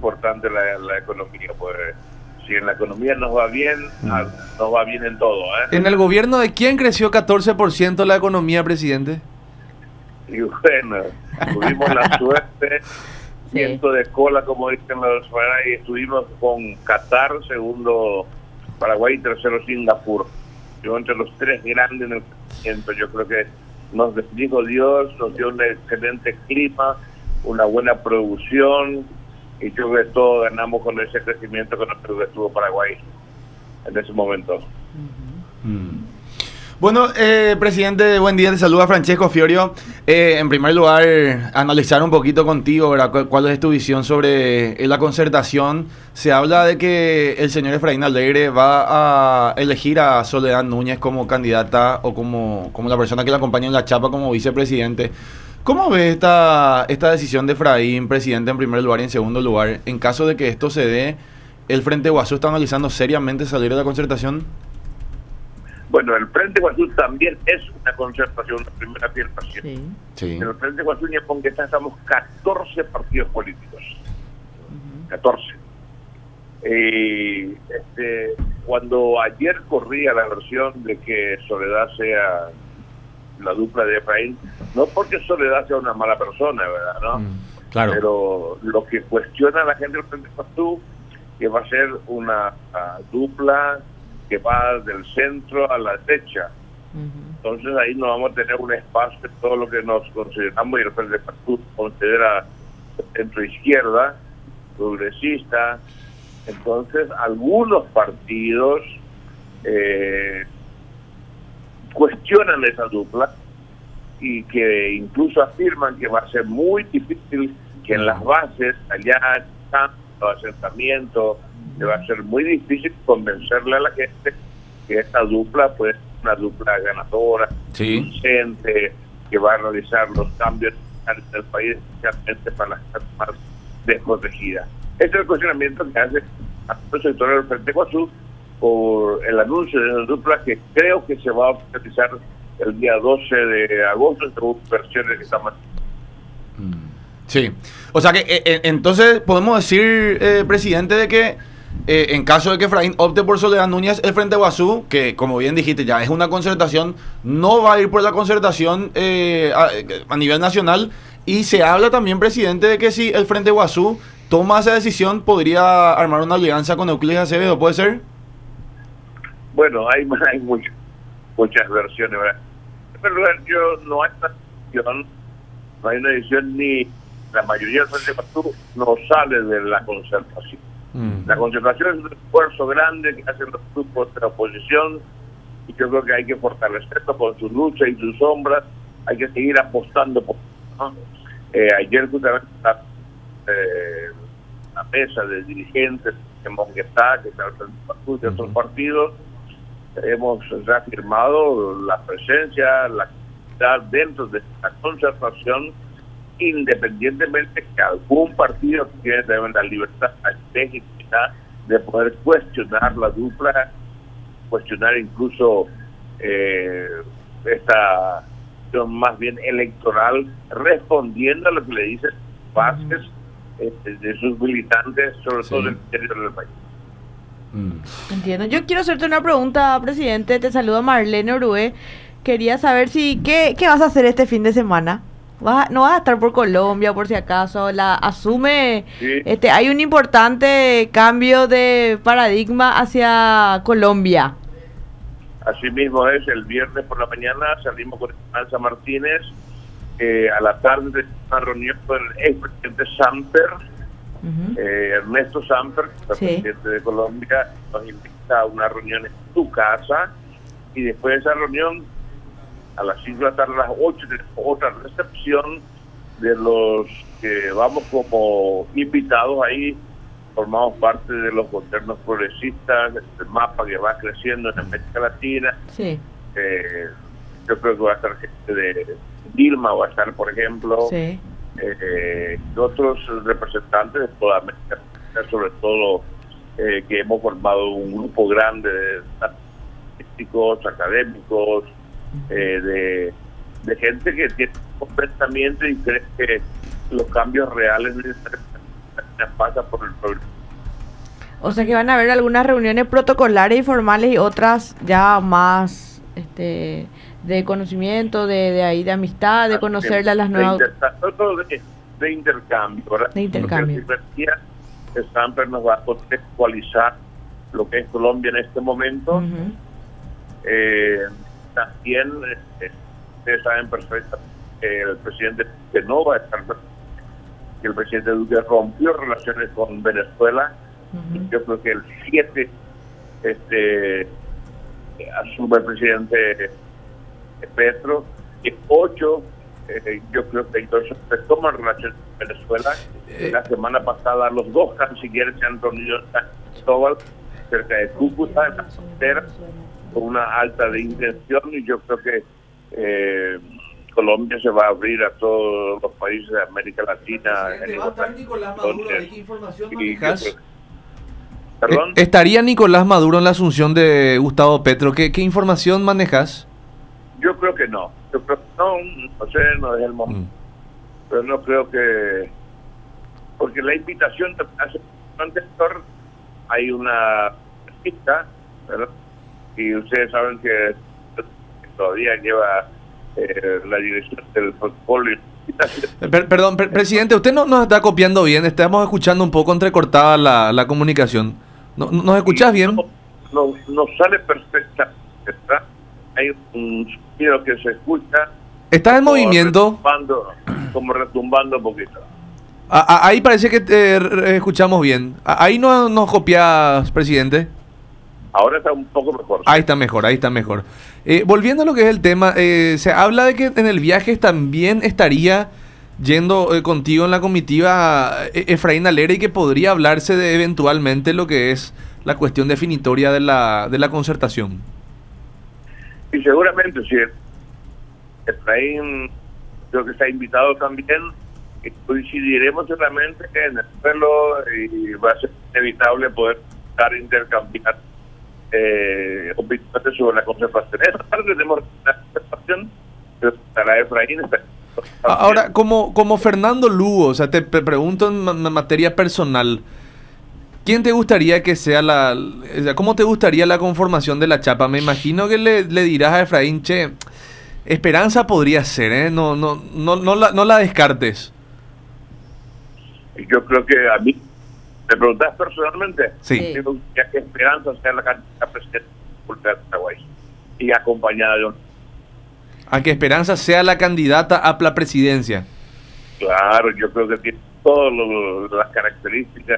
importante la economía, pues si en la economía nos va bien, nos va bien en todo, ¿eh? ¿En el gobierno de quién creció 14% la economía, presidente? Y bueno, tuvimos la suerte, ciento de cola, como dicen los y estuvimos con Qatar, segundo Paraguay, tercero Singapur. Yo entre los tres grandes en el crecimiento, yo creo que nos bendijo Dios, nos dio un excelente clima, una buena producción, y yo creo que todos ganamos con ese crecimiento con el que tuvo Paraguay en ese momento. Bueno, presidente, buen día, te saluda Francesco Fiorio. En primer lugar, analizar un poquito contigo, ¿verdad? ¿Cuál es tu visión sobre la concertación? Se habla de que el señor Efraín Alegre va a elegir a Soledad Núñez como candidata o como la persona que la acompaña en la chapa como vicepresidente. ¿Cómo ves esta decisión de Efraín, presidente en primer lugar y en segundo lugar? En caso de que esto se dé, ¿el Frente Guazú está analizando seriamente salir de la concertación? Bueno, el Frente Guazú también es una concertación, la primera afirmación. Sí. En el Frente Guazú y en Ponquetá estamos 14 partidos políticos. 14. Cuando ayer corría la versión de que Soledad sea la dupla de Efraín, no porque Soledad sea una mala persona, ¿verdad? ¿No? Claro. Pero lo que cuestiona la gente del Frente Guazú, que va a ser una dupla que va del centro a la derecha. Entonces ahí no vamos a tener un espacio de todo lo que nos consideramos, y el Frente Guazú considera centro izquierda, progresista. Entonces algunos partidos cuestionan esa dupla y que incluso afirman que va a ser muy difícil que en las bases, allá en el asentamiento, que va a ser muy difícil convencerle a la gente que esta dupla pues una dupla ganadora, consciente, que va a realizar los cambios del país, especialmente para las clases más desprotegidas. Este es el cuestionamiento que hace a los sectores del Frente Guazú por el anuncio de una dupla que creo que se va a oficializar el día 12 de agosto, según versiones que estamos. Sí, o sea que entonces podemos decir, presidente, de que en caso de que Efraín opte por Soledad Núñez, el Frente Guazú, que como bien dijiste ya es una concertación, no va a ir por la concertación a nivel nacional, y se habla también, presidente, de que si el Frente Guazú toma esa decisión, podría armar una alianza con Euclides Acevedo, ¿puede ser? Bueno, hay muchas versiones, ¿verdad? En primer lugar, no hay una decisión, ni la mayoría del Frente Guazú no sale de la concertación. La concertación es un esfuerzo grande que hacen los grupos de la oposición, y yo creo que hay que fortalecerlo con su lucha y sus sombras. Hay que seguir apostando por eso, ¿no? Ayer justamente la mesa de dirigentes de Monguetá, que está el de otros partidos, hemos reafirmado la presencia, la actividad dentro de la concertación, independientemente que algún partido tiene también la libertad, la legitimidad de poder cuestionar la dupla, cuestionar incluso esta más bien electoral, respondiendo a lo que le dicen bases de sus militantes, sobre todo en el interior del país. Entiendo. Yo quiero hacerte una pregunta, presidente. Te saluda Marlene Orué. Quería saber ¿qué vas a hacer este fin de semana? ¿No vas a estar por Colombia, por si acaso? Asume, hay un importante cambio de paradigma hacia Colombia. Así mismo es, el viernes por la mañana salimos con Esperanza Martínez, a la tarde una reunión con el expresidente Samper, Ernesto Samper, presidente de Colombia, nos invita a una reunión en su casa, y después de esa reunión, a las 5 de la tarde, a las 8, otra recepción de los que vamos como invitados ahí. Formamos parte de los gobiernos progresistas, el mapa que va creciendo en América Latina. Yo creo que va a estar gente de Dilma, va a estar, por ejemplo, otros representantes de toda América Latina, sobre todo que hemos formado un grupo grande de políticos, académicos, de gente que tiene un pensamiento y cree que los cambios reales pasa por el programa. O sea que van a haber algunas reuniones protocolares y formales y otras ya más de conocimiento, de amistad, de conocerle a las nuevas... De intercambio, ¿verdad? De intercambio. El Samper nos va a contextualizar lo que es Colombia en este momento. También, ustedes saben perfectamente que el presidente que no va a estar, que el presidente Duque rompió relaciones con Venezuela. Yo creo que el 7 asume el presidente Petro, y 8 yo creo que entonces se toman relaciones con Venezuela. La semana pasada los dos cancilleres se han reunido en San Cristóbal, cerca de Cúcuta, en la frontera, con una alta de intención, y yo creo que Colombia se va a abrir a todos los países de América Latina. ¿Va a estar Nicolás Maduro? ¿Qué información manejas? ¿Perdón? ¿Estaría Nicolás Maduro en la asunción de Gustavo Petro? ¿Qué información manejas? Yo creo que no. Yo creo que no sé, no es el momento. Pero no creo que... Porque la invitación hace anterior hay una pista, ¿verdad? Y ustedes saben que todavía lleva la dirección del protocolo. Perdón, presidente, usted no nos está copiando bien. Estamos escuchando un poco entrecortada la comunicación. ¿Nos escuchás bien? No sale perfectamente, ¿verdad? Hay un sonido que se escucha. ¿Estás en movimiento? Como retumbando un poquito. Ahí parece que te escuchamos bien. Ahí no nos copias, presidente. Ahora está un poco mejor. Ahí está mejor, ahí está mejor. Volviendo a lo que es el tema, se habla de que en el viaje también estaría yendo contigo en la comitiva Efraín Alegre, y que podría hablarse de eventualmente lo que es la cuestión definitoria de la concertación. Y seguramente, si Efraín creo que está invitado también, coincidiremos seguramente en el suelo, y va a ser inevitable poder estar intercambiar opiniones sobre la conservación. Esa parte tenemos la conservación, pero estará Efraín. Ahora, como Fernando Lugo, o sea, te pregunto en materia personal, ¿quién te gustaría que sea cómo te gustaría la conformación de la chapa? Me imagino que le dirás a Efraín, che, Esperanza podría ser, no la descartes. Yo creo que a mí, ¿me preguntás personalmente? Sí. Me gustaría que Esperanza sea la candidata presidenta de Paraguay, y acompañada de a que Esperanza sea la candidata a la presidencia. Claro, yo creo que tiene todas las características,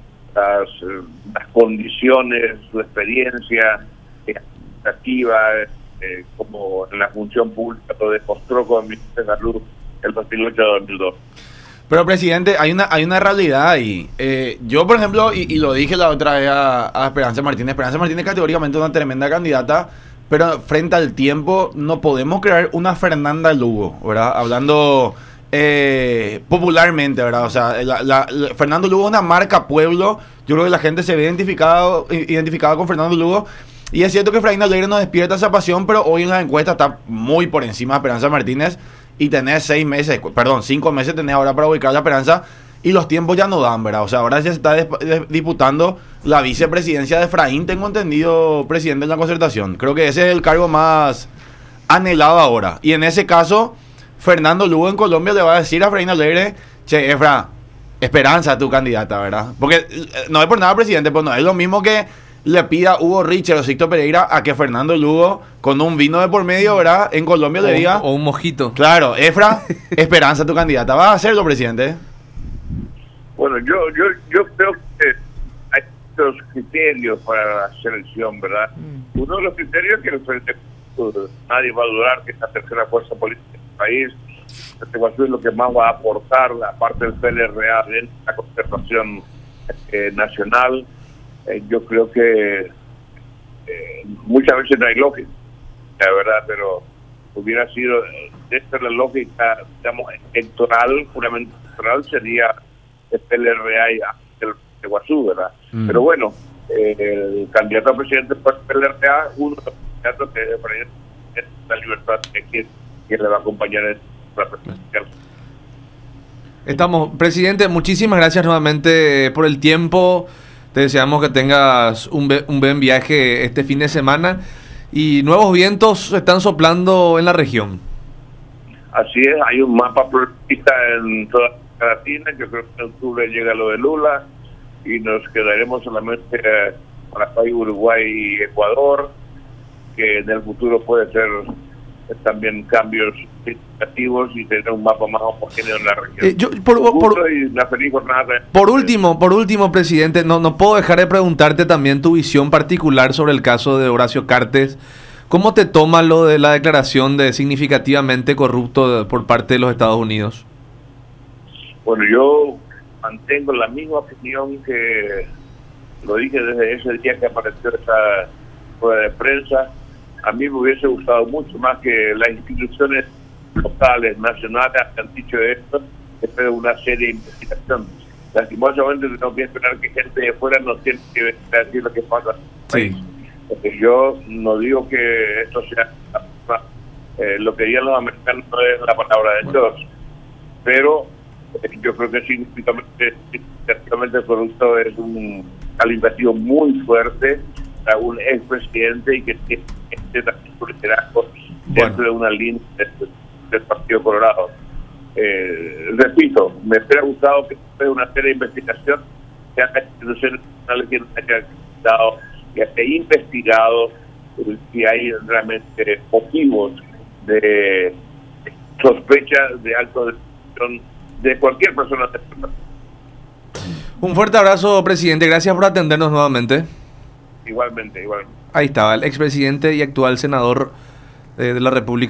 las condiciones, su experiencia activa, como en la función pública lo demostró con el ministro de Salud el 2008-2002. Pero, presidente, hay una realidad ahí. Yo, por ejemplo, y lo dije la otra vez a Esperanza Martínez. Esperanza Martínez categóricamente una tremenda candidata, pero frente al tiempo no podemos crear una Fernanda Lugo, ¿verdad? Hablando popularmente, ¿verdad? O sea, Fernando Lugo es una marca pueblo. Yo creo que la gente se ve identificada con Fernando Lugo. Y es cierto que Efraín Alegre nos despierta esa pasión, pero hoy en las encuestas está muy por encima de Esperanza Martínez. Y tenés 5 meses tenés ahora para ubicar la Esperanza, y los tiempos ya no dan, ¿verdad? O sea, ahora se está disputando la vicepresidencia de Efraín, tengo entendido, presidente de la concertación. Creo que ese es el cargo más anhelado ahora. Y en ese caso, Fernando Lugo en Colombia le va a decir a Efraín Alegre, che, Efra, Esperanza tu candidata, ¿verdad? Porque no es por nada, presidente, pues no es lo mismo que le pida Hugo Richard o Sixto Pereira a que Fernando Lugo, con un vino de por medio, ¿verdad?, en Colombia le diga... O un mojito. Claro, Efra, Esperanza tu candidata. ¿Va a hacerlo, presidente? Bueno, yo creo que hay muchos criterios para la selección, ¿verdad? Uno de los criterios es que el Frente nadie va a dudar que es la tercera fuerza política del país. Este es lo que más va a aportar, aparte del PLRA, en la concertación nacional. Yo creo que muchas veces no hay lógica, la verdad, pero hubiera sido, esta es la lógica, digamos, electoral, puramente electoral, sería el PLRA y el de Guazú, ¿verdad? Pero bueno, el candidato a presidente por el PLRA, uno de los candidatos que es la libertad de quien le va a acompañar en la presidencial. Estamos, presidente, muchísimas gracias nuevamente por el tiempo. Te deseamos que tengas un buen viaje este fin de semana y nuevos vientos están soplando en la región. Así es, hay un mapa progresista en toda América Latina. Yo creo que en octubre llega lo de Lula y nos quedaremos solamente Paraguay, Uruguay y Ecuador, que en el futuro puede ser también cambios significativos y tener un mapa más homogéneo en la región. Y una feliz jornada. Por último, presidente, no puedo dejar de preguntarte también tu visión particular sobre el caso de Horacio Cartes. ¿Cómo te toma lo de la declaración de significativamente corrupto por parte de los Estados Unidos? Bueno, yo mantengo la misma opinión que lo dije desde ese día que apareció esa rueda de prensa. A mí me hubiese gustado mucho más que las instituciones locales, nacionales, han dicho esto, después de una serie de investigación. Lastimosamente tengo que esperar que gente de fuera nos tiene que decir lo que pasa en el país. Porque yo no digo que esto sea lo que digan los americanos, no es la palabra de Dios, pero yo creo que significativamente el producto es un calificativo muy fuerte a un expresidente y que tiene también su liderazgo dentro de una línea del Partido Colorado. Repito, me hubiera gustado que después de una serie de investigación sean las instituciones nacionales quienes hayan dado y hasta investigado si hay realmente motivos de sospecha de alto de cualquier persona. Un fuerte abrazo, presidente. Gracias por atendernos nuevamente. Igualmente. Ahí estaba el expresidente y actual senador de la República.